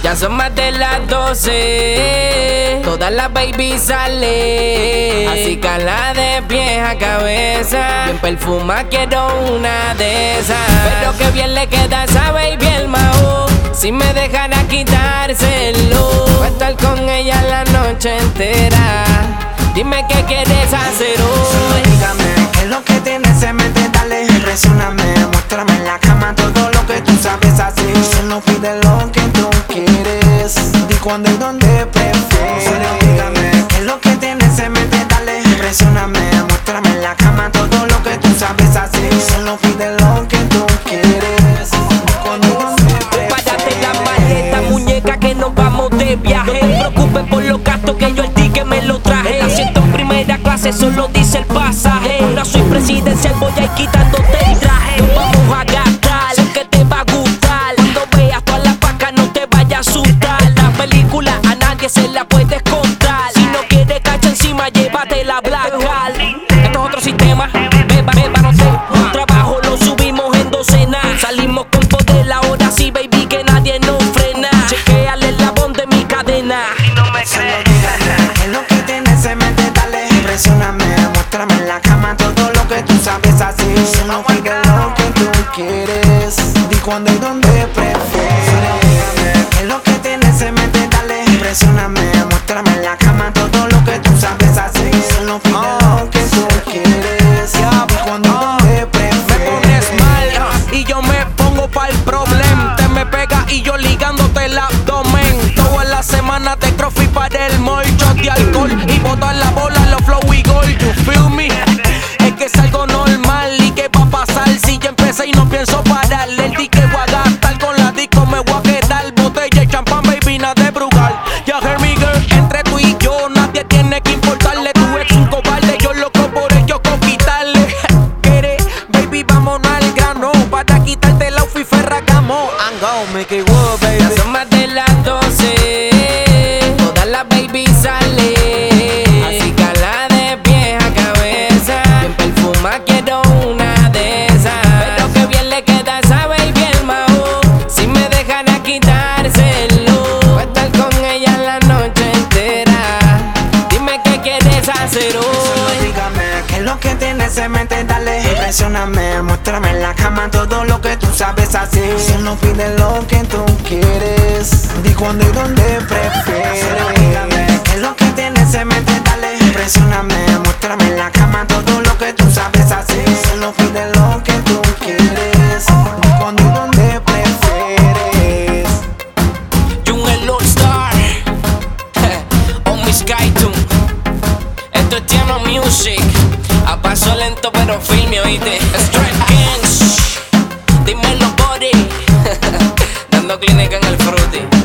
Ya son más de las 12, todas las babies salen, así cala de pies a cabeza, bien perfuma, quiero una de esas. Pero que bien le queda a esa baby el maú, si me dejara quitárselo, voy a estar con ella la noche entera. Dime qué quieres hacer hoy. Dígame qué es lo que tienes en mente, dale, impresióname, muéstrame en la cama todo lo que tú sabes hacer. Solo pide lo que tú quieres, di cuándo y dónde prefieres. Dígame qué es lo que tienes en mente, dale, impresióname, muéstrame en la cama todo lo que tú sabes hacer. Solo pide lo que tú quieres, di cuándo y dónde prefieres. Párate la maleta, muñeca, que nos vamos de viaje. No te preocupes por los gastos, que yo el ticket me lo traje. El asiento en primera clase, solo dice el pasaje. Ahora soy presidencial, voy a ir quitándote el traje. Nos vamos a gastar, sé que te va a gustar. Cuando veas todas las vacas no te vayas a asustar. La película a nadie se la puedes contar. Si no quieres cacha encima, llévate la Black Card. Esto es otro sistema, beba, no te. Un trabajo lo subimos en docenas. Salimos con poder, ahora sí, baby, que nadie nos frena. Chequéale el labón de mi cadena. Si no me crees, ¿qué es lo que tienes en mente? Dale, impresióname, muéstrame en la cama todo lo que tú sabes hacer. Solo pide lo que tú quieres, di cuándo y dónde prefieres. ¿Qué es lo que tienes en mente? Dale, impresióname, muéstrame en la cama todo lo que tú sabes hacer. Solo pide lo que tú quieres, di cuándo y dónde prefieres. me pones mal y yo me pongo pa'l problema. Te me pega y yo ligándote el abdomen. Toda la semana te crossfit para el mall, shot de alcohol y botar la bola, los flow y gol. You feel me? Es que es algo normal. ¿Y qué va a pasar si ya empecé y no pienso parar? El ticket voy a gastar, con la disco me voy a quedar. Botella y champán, baby, nada de brugal. Ya hear me, girl, entre tú y yo nadie tiene que importarle. Tu ex un cobarde, yo loco por ello con quitarle. ¿Quieres, baby? Vámonos al grano, para quitarte el outfit Ferragamo. I'm gon' make it work, baby. Ya son más de las 12, todas las babies salen, así cala de pies a cabeza, bien perfuma, quiero una de esas. Pero que bien le queda a esa baby el maú, si me dejara quitárselo, voy a estar con ella la noche entera. Dime qué quieres hacer hoy. Dígame qué es lo que tienes en mente, dale, impresióname, muéstrame en la cama todo lo que tú sabes hacer. Solo pide lo que tú quieres, di cuándo y dónde prefieres. Dígame qué es lo que tienes en mente, dale, impresióname, muéstrame en la cama todo lo que tú sabes hacer. Solo pide lo que tú quieres, di cuándo y dónde prefieres. Jungel All Star, on mi Skytune. Esto es Tiano Music, a paso lento pero firme, oíste. Strike Kings, dímelo, body. Dando clínica en el fruity.